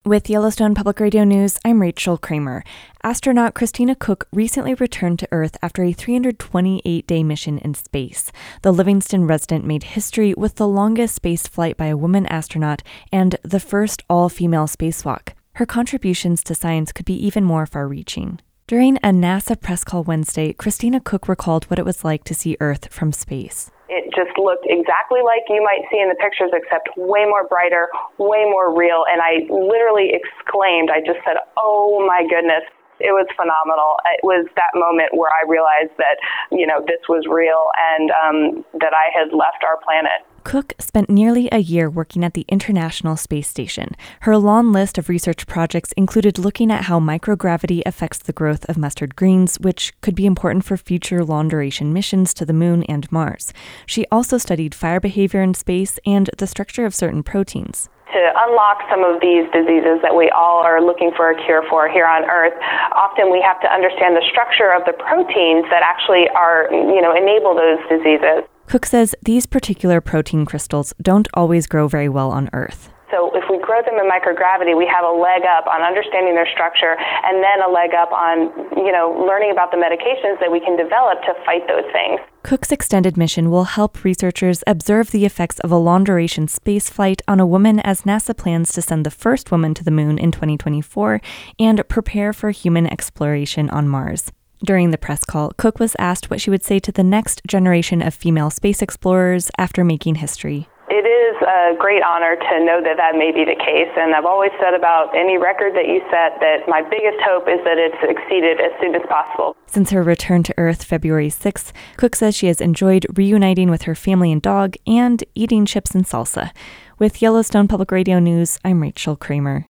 With Yellowstone Public Radio News, I'm Rachel Kramer. Astronaut Christina Koch recently returned to Earth after a 328-day mission in space. The Livingston resident made history with the longest space flight by a woman astronaut and the first all-female spacewalk. Her contributions to science could be even more far-reaching. During a NASA press call Wednesday, Christina Koch recalled what it was like to see Earth from space. It just looked exactly like you might see in the pictures, except way more brighter, way more real. And I literally exclaimed, I just said, oh my goodness. It was phenomenal. It was that moment where I realized that, this was real and that I had left our planet. Koch spent nearly a year working at the International Space Station. Her long list of research projects included looking at how microgravity affects the growth of mustard greens, which could be important for future long-duration missions to the Moon and Mars. She also studied fire behavior in space and the structure of certain proteins. To unlock some of these diseases that we all are looking for a cure for here on Earth, often we have to understand the structure of the proteins that actually enable those diseases. Koch says these particular protein crystals don't always grow very well on Earth. So if we grow them in microgravity, we have a leg up on understanding their structure and then a leg up on, learning about the medications that we can develop to fight those things. Koch's extended mission will help researchers observe the effects of a long-duration space flight on a woman as NASA plans to send the first woman to the Moon in 2024 and prepare for human exploration on Mars. During the press call, Koch was asked what she would say to the next generation of female space explorers after making history. It is a great honor to know that that may be the case, and I've always said about any record that you set that my biggest hope is that it's exceeded as soon as possible. Since her return to Earth February 6th, Koch says she has enjoyed reuniting with her family and dog and eating chips and salsa. With Yellowstone Public Radio News, I'm Rachel Kramer.